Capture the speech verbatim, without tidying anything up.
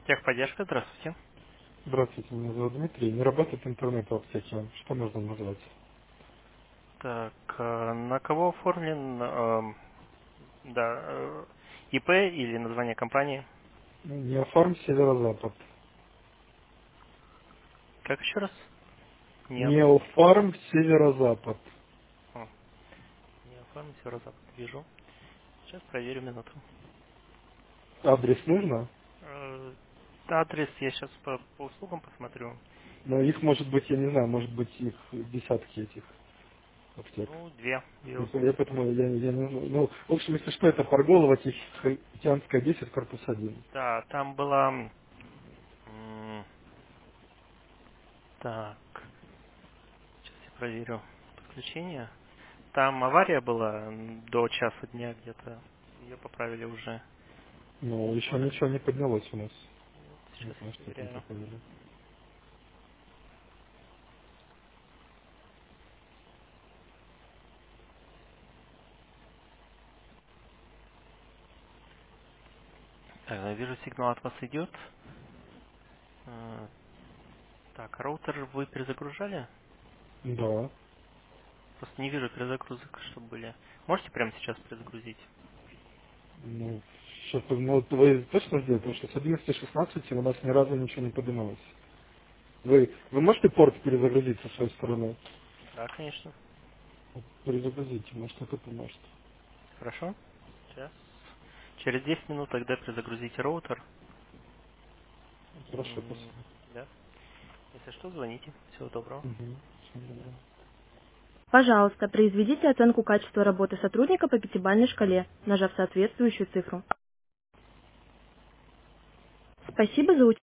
Техподдержка, здравствуйте. Здравствуйте, меня зовут Дмитрий. Не работает интернет в аптеке. Что нужно назвать? Так, э, на кого оформлен, эм, да, э, ИП или название компании? Ну, Не оформ северо-запад. Как еще раз? Не, Не оформ северо-запад. о, не оформлен северо-запад, вижу. Сейчас проверю минуту. Адрес нужно? Э, Адрес я сейчас по, по услугам посмотрю. Но их может быть, я не знаю, может быть их десятки этих аптек. Ну, две, две Я услуги. я поэтому я, я не знаю. Ну, в общем, если что, это Парголова, Тихоокеанская десять, корпус один. Да, там была... м, Так, сейчас я проверю подключение. Там авария была м, до часа дня где-то. Ее поправили уже. Но еще Вот. ничего не поднялось у нас. Вот Не сейчас знаю, я что там проверяю. такое. Э, Вижу, сигнал от вас идет. Э, Так, роутер вы перезагружали? Да. Просто не вижу перезагрузок, чтобы были. Можете прямо сейчас перезагрузить? Ну, что-то, ну, вот вы точно сделали, потому что с одиннадцати шестнадцати у нас ни разу ничего не поднималось. Вы, вы можете порт перезагрузить со своей стороны? Да, конечно. Вот перезагрузите, может это поможет. Хорошо. Сейчас. Через десять минут тогда перезагрузите роутер. Хорошо, М, спасибо. Да. Если что, звоните. Всего доброго. Угу. Всего доброго. Пожалуйста, произведите оценку качества работы сотрудника по пятибалльной шкале, нажав соответствующую цифру. Спасибо за участие.